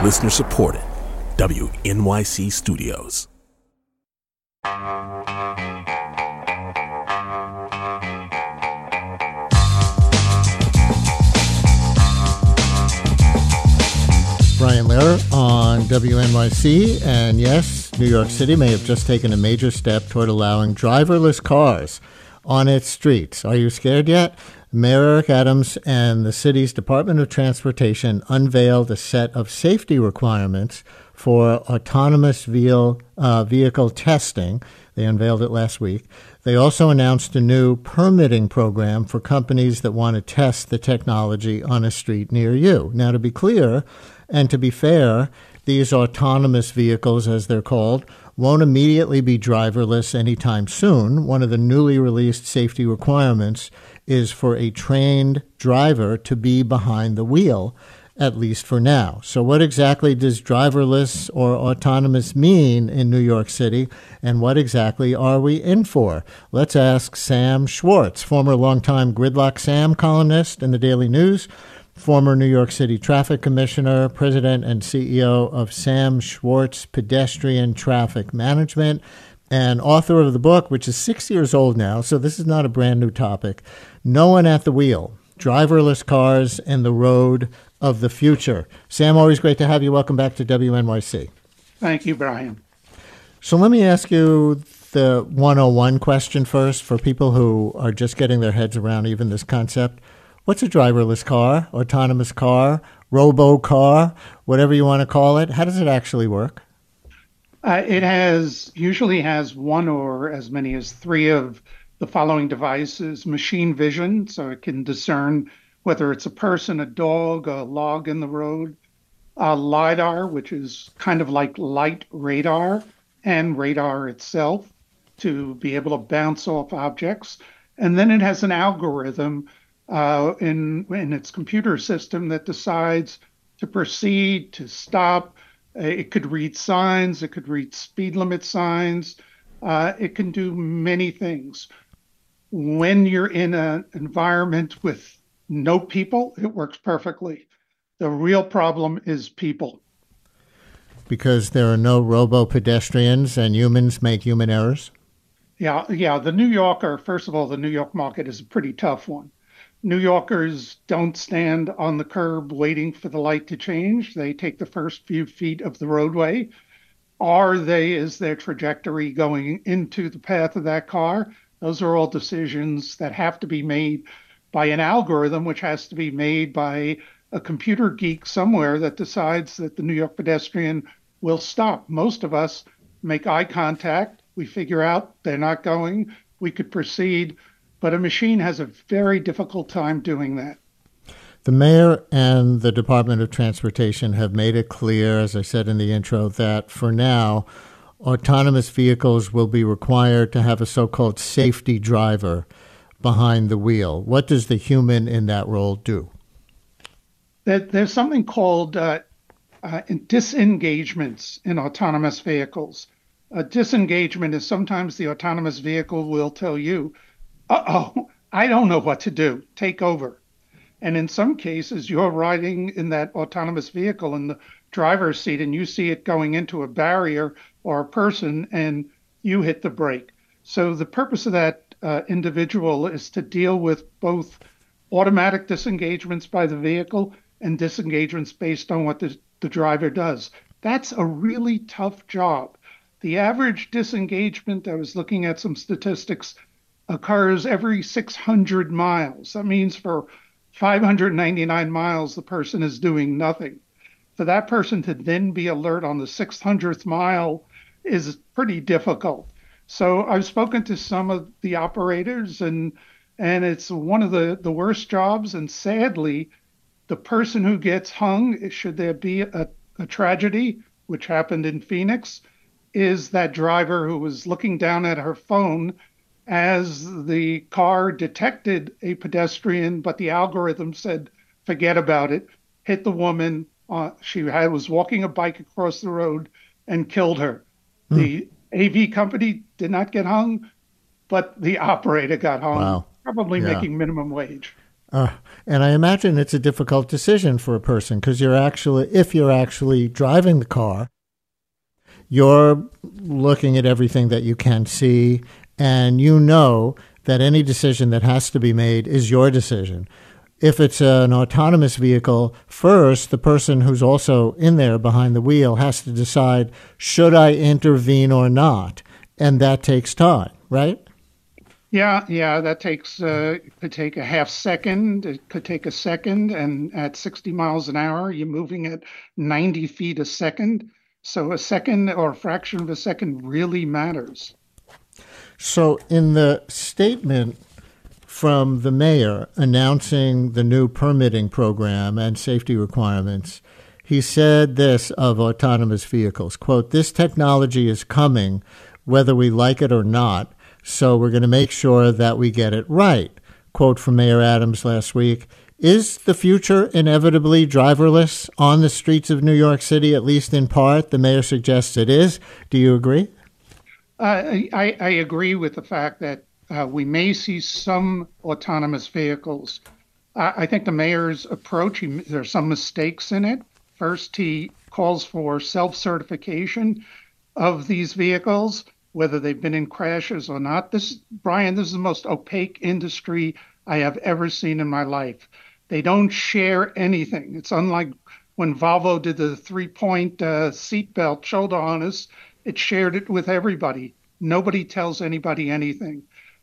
Listener supported. WNYC Studios. Brian Lehrer on WNYC, and yes, New York City may have just taken a major step toward allowing driverless cars on its streets. Are you scared yet? Mayor Eric Adams and the city's Department of Transportation unveiled a set of safety requirements for autonomous vehicle testing. They unveiled it last week. They also announced a new permitting program for companies that want to test the technology on a street near you. Now, to be clear, and to be fair, these autonomous vehicles, as they're called, won't immediately be driverless anytime soon. One of the newly released safety requirements is for a trained driver to be behind the wheel, at least for now. So what exactly does driverless or autonomous mean in New York City, and what exactly are we in for? Let's ask Sam Schwartz, former longtime Gridlock Sam columnist in the Daily News, former New York City Traffic Commissioner, President and CEO of Sam Schwartz Pedestrian Traffic Management, and author of the book, which is 6 years old now, so this is not a brand new topic, No One at the Wheel, Driverless Cars and the Road of the Future. Sam, always great to have you. Welcome back to WNYC. Thank you, Brian. So let me ask you the 101 question first for people who are just getting their heads around even this concept. What's a driverless car, autonomous car, robo-car, whatever you want to call it? How does it actually work? It usually has one or as many as three of the following devices: machine vision, so it can discern whether it's a person, a dog, a log in the road; LiDAR, which is kind of like light radar, and radar itself to be able to bounce off objects. And then it has an algorithm in its computer system that decides to proceed, to stop. It could read signs. It could read speed limit signs. It can do many things. When you're in an environment with no people, it works perfectly. The real problem is people. Because there are no robo-pedestrians and humans make human errors? Yeah. The New Yorker, first of all, the New York market is a pretty tough one. New Yorkers don't stand on the curb waiting for the light to change. They take the first few feet of the roadway. Is their trajectory going into the path of that car? Those are all decisions that have to be made by an algorithm, which has to be made by a computer geek somewhere that decides that the New York pedestrian will stop. Most of us make eye contact. We figure out they're not going. We could proceed. But a machine has a very difficult time doing that. The mayor and the Department of Transportation have made it clear, as I said in the intro, that for now, autonomous vehicles will be required to have a so-called safety driver behind the wheel. What does the human in that role do? There's something called disengagements in autonomous vehicles. A disengagement is sometimes the autonomous vehicle will tell you, I don't know what to do. Take over. And in some cases, you're riding in that autonomous vehicle in the driver's seat and you see it going into a barrier or a person and you hit the brake. So the purpose of that individual is to deal with both automatic disengagements by the vehicle and disengagements based on what the driver does. That's a really tough job. The average disengagement, I was looking at some statistics, occurs every 600 miles. That means for 599 miles, the person is doing nothing. For that person to then be alert on the 600th mile is pretty difficult. So I've spoken to some of the operators, and it's one of the worst jobs. And sadly, the person who gets hung, should there be a tragedy, which happened in Phoenix, is that driver who was looking down at her phone as the car detected a pedestrian, but the algorithm said, forget about it, hit the woman. She was walking a bike across the road and killed her. The AV company did not get hung, but the operator got hung, Wow. probably Yeah. making minimum wage. And I imagine it's a difficult decision for a person because if you're actually driving the car, you're looking at everything that you can see, and you know that any decision that has to be made is your decision. If it's an autonomous vehicle, first, the person who's also in there behind the wheel has to decide, should I intervene or not? And that takes time, right? Yeah, that could take a half second. It could take a second, and at 60 miles an hour, you're moving at 90 feet a second. So a second or a fraction of a second really matters. So in the statement from the mayor announcing the new permitting program and safety requirements, he said this of autonomous vehicles, quote, "This technology is coming whether we like it or not, so we're going to make sure that we get it right." Quote from Mayor Adams last week. Is the future inevitably driverless on the streets of New York City, at least in part? The mayor suggests it is. Do you agree? I agree with the fact that we may see some autonomous vehicles. I think the mayor's approach, there's some mistakes in it. First, he calls for self-certification of these vehicles, whether they've been in crashes or not. Brian, this is the most opaque industry I have ever seen in my life. They don't share anything. It's unlike when Volvo did the 3-point seatbelt shoulder harness. It shared it with everybody. Nobody tells anybody anything.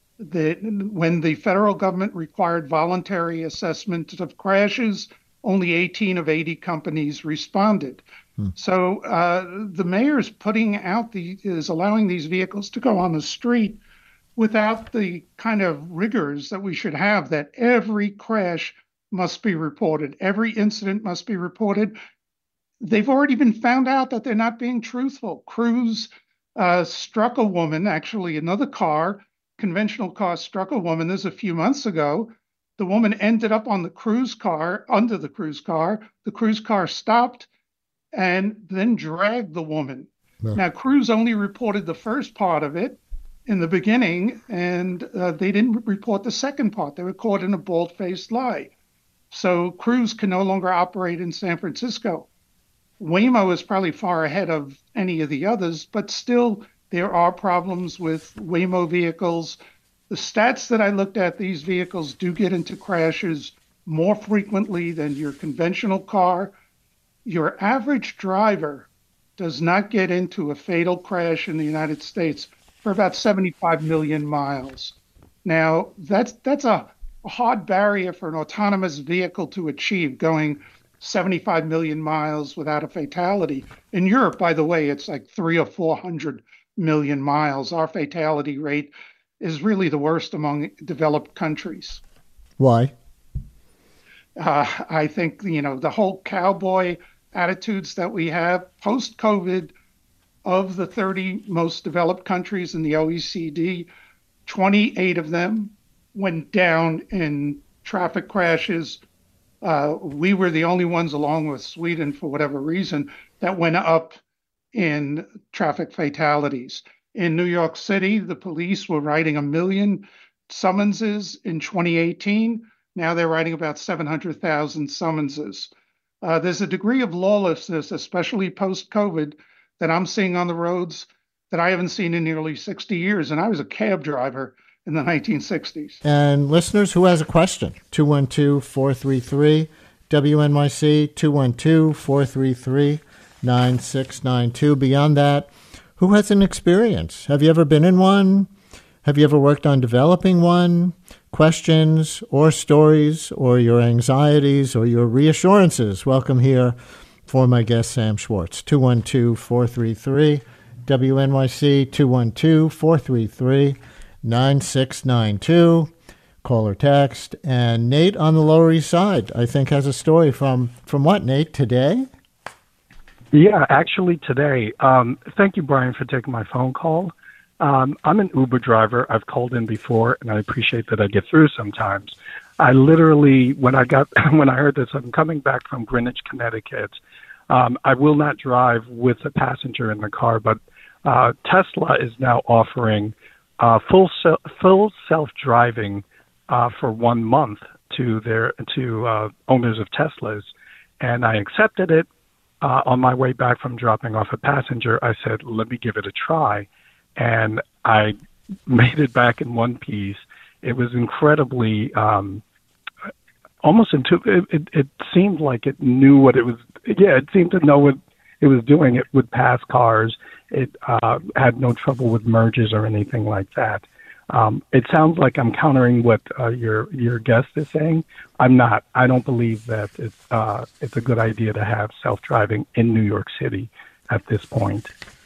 When the federal government required voluntary assessment of crashes, only 18 of 80 companies responded. So the mayor is is allowing these vehicles to go on the street without the kind of rigors that we should have, that every crash must be reported, every incident must be reported. They've already been found out that they're not being truthful. Cruise struck a woman, actually another conventional car struck a woman. This a few months ago. The woman ended up on the cruise car, under the cruise car. The cruise car stopped and then dragged the woman. No. Now, Cruise only reported the first part of it in the beginning, and they didn't report the second part. They were caught in a bald-faced lie. So Cruise can no longer operate in San Francisco. Waymo is probably far ahead of any of the others, but still there are problems with Waymo vehicles. The stats that I looked at, these vehicles do get into crashes more frequently than your conventional car. Your average driver does not get into a fatal crash in the United States for about 75 million miles. Now, that's a hard barrier for an autonomous vehicle to achieve, going 75 million miles without a fatality. In Europe, by the way, it's like 300 or 400 million miles. Our fatality rate is really the worst among developed countries. Why? I think, the whole cowboy attitudes that we have post-COVID, of the 30 most developed countries in the OECD, 28 of them went down in traffic crashes. We were the only ones, along with Sweden, for whatever reason, that went up in traffic fatalities. In New York City, the police were writing 1 million summonses in 2018. Now they're writing about 700,000 summonses. There's a degree of lawlessness, especially post-COVID, that I'm seeing on the roads that I haven't seen in nearly 60 years. And I was a cab driver in the 1960s. And listeners, who has a question? 212-433-WNYC, 212-433-9692. Beyond that, who has an experience? Have you ever been in one? Have you ever worked on developing one? Questions or stories or your anxieties or your reassurances? Welcome here for my guest, Sam Schwartz. 212-433-WNYC, 212-433-9692. Call or text. And Nate on the Lower East Side, I think, has a story from what, Nate? Today? Yeah, actually today. Thank you, Brian, for taking my phone call. I'm an Uber driver. I've called in before, and I appreciate that I get through sometimes. I literally, when I heard this, I'm coming back from Greenwich, Connecticut. I will not drive with a passenger in the car, but Tesla is now offering full self-driving for 1 month to owners of Teslas, and I accepted it. On my way back from dropping off a passenger, I said, "Let me give it a try," and I made it back in one piece. It was incredibly almost intuitive. It seemed like it knew what it was. Yeah, it seemed to know what it was doing. It would pass cars. It had no trouble with merges or anything like that. It sounds like I'm countering what your guest is saying. I'm not. I don't believe that it's a good idea to have self-driving in New York City at this point.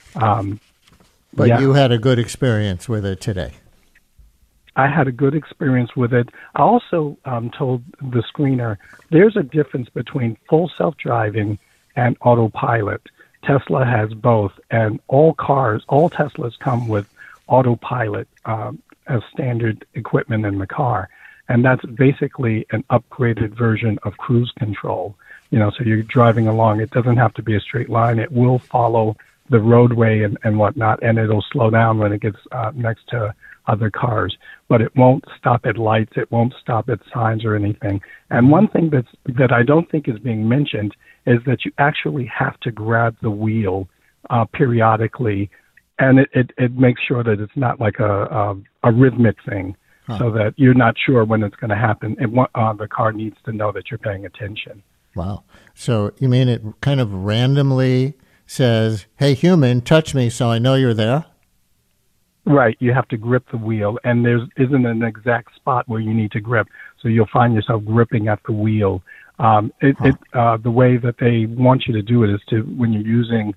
But yeah. You had a good experience with it today. I had a good experience with it. I also told the screener there's a difference between full self-driving and autopilot. Tesla has both, and all Teslas come with autopilot as standard equipment in the car. And that's basically an upgraded version of cruise control. So you're driving along. It doesn't have to be a straight line. It will follow the roadway and whatnot, and it'll slow down when it gets next to other cars. But it won't stop at lights. It won't stop at signs or anything. And one thing that I don't think is being mentioned is that you actually have to grab the wheel periodically, and it makes sure that it's not like a rhythmic thing, so that you're not sure when it's going to happen. The car needs to know that you're paying attention. Wow. So you mean it kind of randomly says, "Hey, human, touch me so I know you're there"? Right. You have to grip the wheel, and there isn't an exact spot where you need to grip. So you'll find yourself gripping at the wheel. The way that they want you to do it is when you're using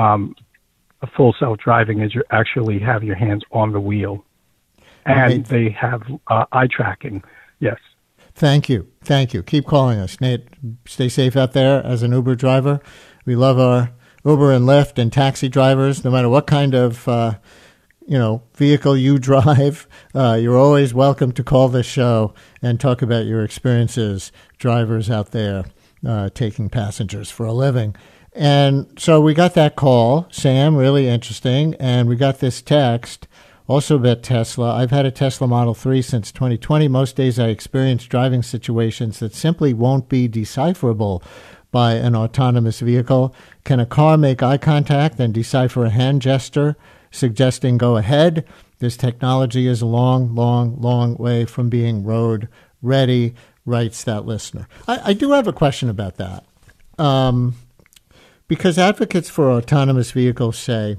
a full self-driving, is you actually have your hands on the wheel. And they have eye tracking. Yes. Thank you. Keep calling us. Nate, stay safe out there as an Uber driver. We love our Uber and Lyft and taxi drivers, no matter what kind of vehicle you drive. You're always welcome to call this show and talk about your experiences, drivers out there taking passengers for a living. And so we got that call, Sam, really interesting, and we got this text also about Tesla. I've had a Tesla Model 3 since 2020. Most days I experience driving situations that simply won't be decipherable by an autonomous vehicle. Can a car make eye contact and decipher a hand gesture suggesting go ahead? This technology is a long, long, long way from being road ready, writes that listener. I do have a question about that. Because advocates for autonomous vehicles say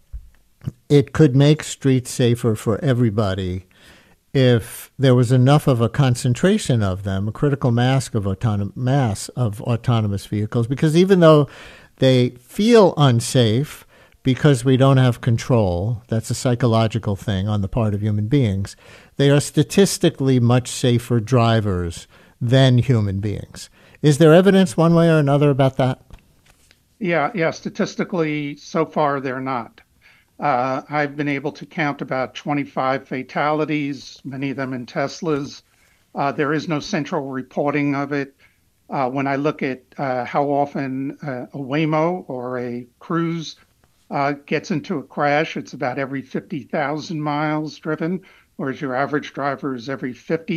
it could make streets safer for everybody if there was enough of a concentration of them, a critical mass of autonomous vehicles, because even though they feel unsafe because we don't have control, that's a psychological thing on the part of human beings, they are statistically much safer drivers than human beings. Is there evidence one way or another about that? Yeah. Statistically, so far, they're not. I've been able to count about 25 fatalities, many of them in Teslas. There is no central reporting of it. When I look at how often a Waymo or a Cruise gets into a crash, it's about every 50,000 miles driven, whereas your average driver is every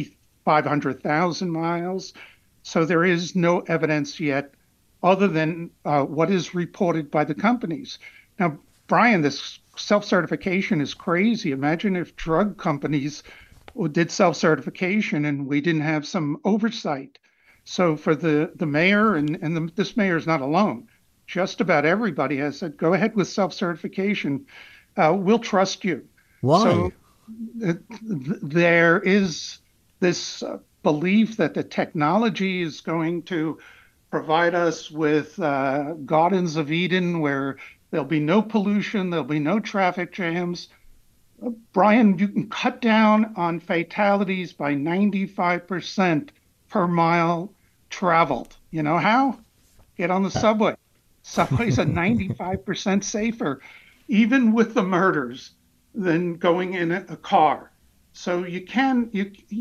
500,000 miles. So there is no evidence yet other than what is reported by the companies. Now, Brian, this self-certification is crazy. Imagine if drug companies did self-certification and we didn't have some oversight. So for the mayor, and this mayor is not alone, just about everybody has said, go ahead with self-certification. We'll trust you. Why? So there is this belief that the technology is going to provide us with Gardens of Eden where there'll be no pollution, there'll be no traffic jams. Brian, you can cut down on fatalities by 95% per mile traveled. You know how? Get on the subway. Subways are 95% safer, even with the murders, than going in a car. So you can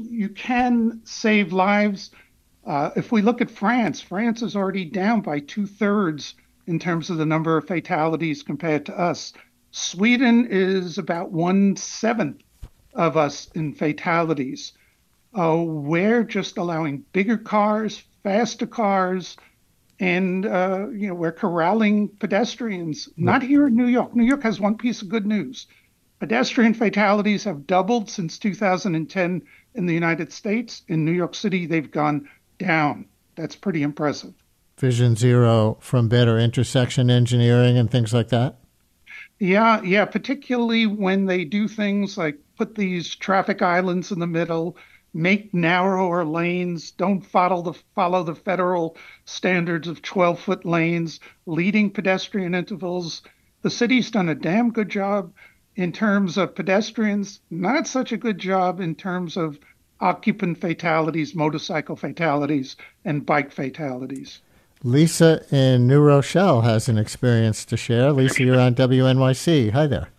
save lives. If we look at France is already down by 2/3 in terms of the number of fatalities compared to us. Sweden is about 1/7 of us in fatalities. we're just allowing bigger cars, faster cars, and we're corralling pedestrians. Not here in New York. New York has one piece of good news. Pedestrian fatalities have doubled since 2010 in the United States. In New York City, they've gone down. That's pretty impressive. Vision Zero from better intersection engineering and things like that? Yeah, particularly when they do things like put these traffic islands in the middle, make narrower lanes, don't follow the federal standards of 12-foot lanes, leading pedestrian intervals. The city's done a damn good job in terms of pedestrians, not such a good job in terms of occupant fatalities, motorcycle fatalities, and bike fatalities. Lisa in New Rochelle has an experience to share. Lisa, you're on WNYC. Hi there.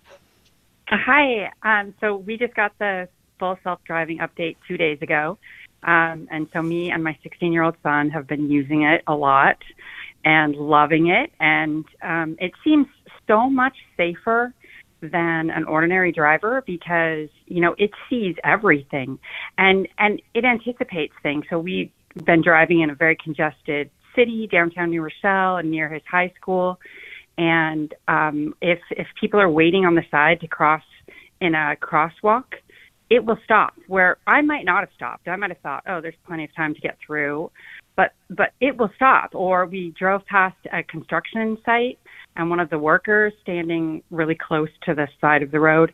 Hi. So we just got the full self-driving update 2 days ago. And so me and my 16-year-old son have been using it a lot and loving it. And it seems so much safer than an ordinary driver because, it sees everything and it anticipates things. So we've been driving in a very congested city, downtown New Rochelle, and near his high school. And if people are waiting on the side to cross in a crosswalk, it will stop. Where I might not have stopped. I might have thought, oh, there's plenty of time to get through, but it will stop. Or we drove past a construction site, and one of the workers standing really close to the side of the road.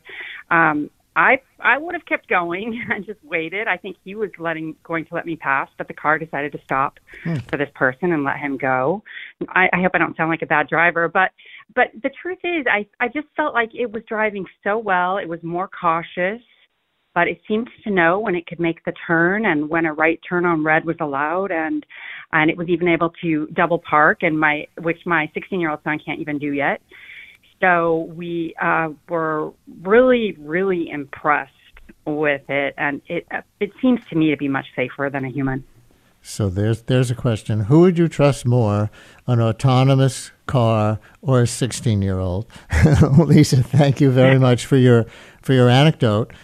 I would have kept going and just waited. I think he was going to let me pass, but the car decided to stop for this person and let him go. I hope I don't sound like a bad driver, but the truth is I just felt like it was driving so well. It was more cautious, but it seemed to know when it could make the turn and when a right turn on red was allowed, and it was even able to double park, which my 16-year-old son can't even do yet. So we were really, really impressed with it, and it seems to me to be much safer than a human. So there's a question. Who would you trust more, an autonomous car or a 16-year-old? Lisa, thank you very much for your anecdote.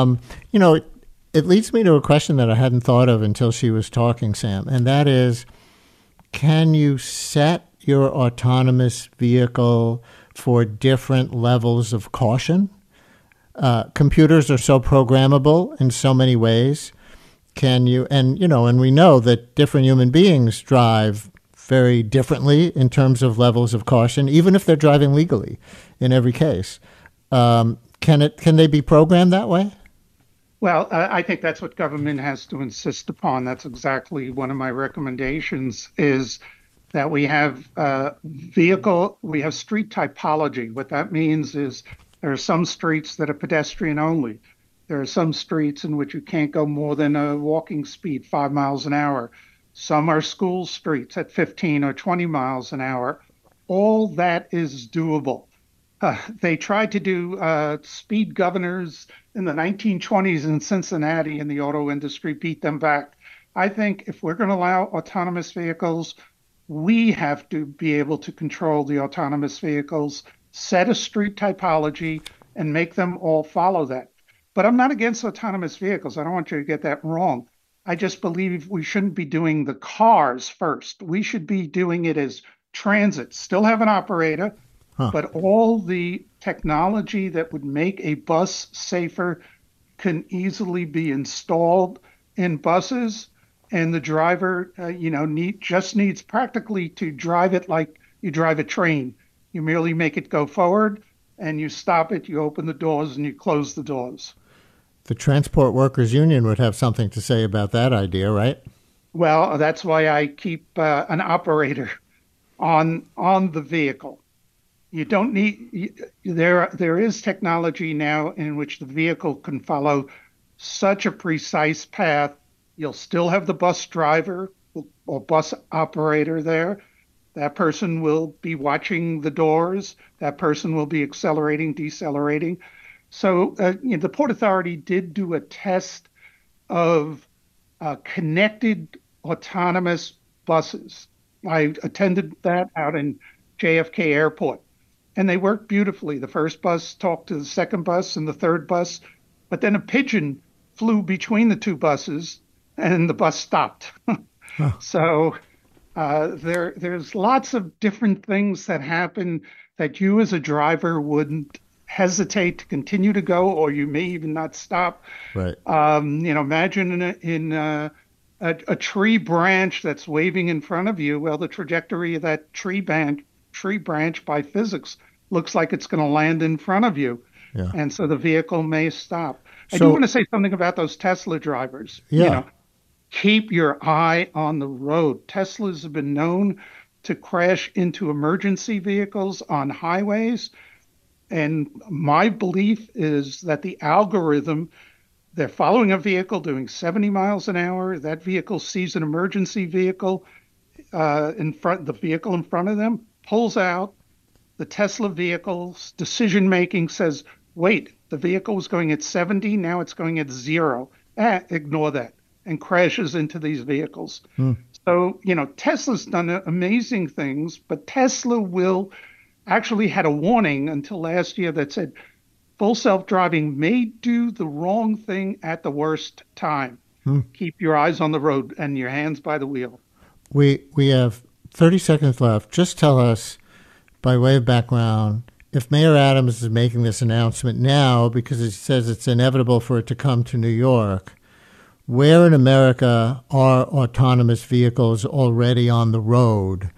It leads me to a question that I hadn't thought of until she was talking, Sam, and that is, can you set your autonomous vehicle for different levels of caution? Computers are so programmable in so many ways. Can you, and we know that different human beings drive very differently in terms of levels of caution, even if they're driving legally in every case. Can they be programmed that way? Well, I think that's what government has to insist upon. That's exactly one of my recommendations is that we have street typology. What that means is there are some streets that are pedestrian only. There are some streets in which you can't go more than a walking speed, 5 miles an hour. Some are school streets at 15 or 20 miles an hour. All that is doable. They tried to do speed governors in the 1920s in Cincinnati, and the auto industry beat them back. I think if we're going to allow autonomous vehicles, we have to be able to control the autonomous vehicles, set a street typology, and make them all follow that. But I'm not against autonomous vehicles. I don't want you to get that wrong. I just believe we shouldn't be doing the cars first. We should be doing it as transit, still have an operator, but all the technology that would make a bus safer can easily be installed in buses, and the driver, just needs practically to drive it like you drive a train. You merely make it go forward, and you stop it, you open the doors, and you close the doors. The Transport Workers Union would have something to say about that idea, right? Well, that's why I keep an operator on the vehicle. You don't need there is technology now in which the vehicle can follow such a precise path. You'll still have the bus driver or bus operator there. That person will be watching the doors. That person will be accelerating, decelerating. So the Port Authority did do a test of connected autonomous buses. I attended that out in JFK Airport, and they worked beautifully. The first bus talked to the second bus and the third bus, but then a pigeon flew between the two buses, and the bus stopped. So there's lots of different things that happen that you as a driver wouldn't hesitate to continue to go, or you may even not stop. Right. Imagine in a tree branch that's waving in front of you. Well, the trajectory of that tree branch by physics looks like it's going to land in front of you. Yeah. And so the vehicle may stop. I So- do want to say something about those Tesla drivers. Yeah. Keep your eye on the road. Teslas have been known to crash into emergency vehicles on highways. And my belief is that the algorithm, they're following a vehicle doing 70 miles an hour. That vehicle sees an emergency vehicle the vehicle in front of them, pulls out. The Tesla vehicle's decision making says, wait, the vehicle was going at 70, now it's going at 0. Ignore that, and crashes into these vehicles. So, Tesla's done amazing things, but Tesla actually had a warning until last year that said full self-driving may do the wrong thing at the worst time. Keep your eyes on the road and your hands by the wheel. We have 30 seconds left. Just tell us, by way of background, if Mayor Adams is making this announcement now because he says it's inevitable for it to come to New York, where in America are autonomous vehicles already on the road?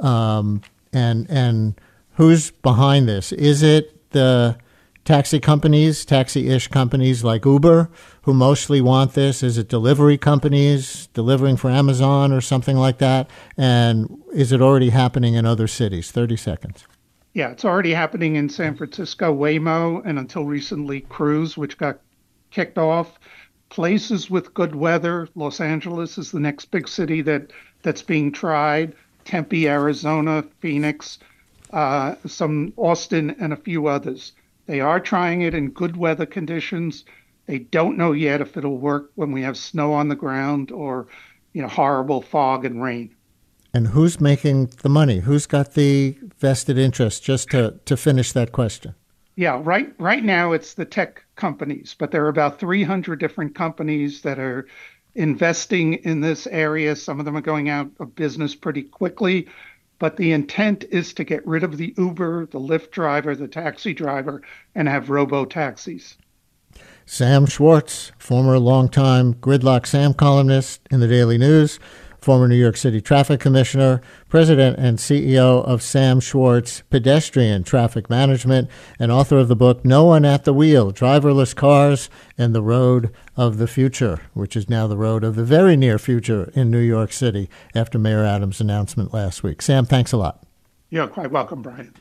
And who's behind this? Is it the taxi-ish companies like Uber, who mostly want this? Is it delivery companies delivering for Amazon or something like that? And is it already happening in other cities? 30 seconds. Yeah, it's already happening in San Francisco, Waymo, and until recently, Cruise, which got kicked off. Places with good weather. Los Angeles is the next big city that's being tried. Tempe, Arizona, Phoenix, some Austin, and a few others. They are trying it in good weather conditions. They don't know yet if it'll work when we have snow on the ground or, horrible fog and rain. And who's making the money? Who's got the vested interest? Just to finish that question. Yeah, right now it's the tech companies, but there are about 300 different companies that are investing in this area. Some of them are going out of business pretty quickly. But the intent is to get rid of the Uber, the Lyft driver, the taxi driver, and have robo-taxis. Sam Schwartz, former longtime Gridlock Sam columnist in the Daily News, former New York City traffic commissioner, president and CEO of Sam Schwartz Pedestrian Traffic Management, and author of the book No One at the Wheel, Driverless Cars and the Road of the Future, which is now the road of the very near future in New York City after Mayor Adams' announcement last week. Sam, thanks a lot. You're quite welcome, Brian.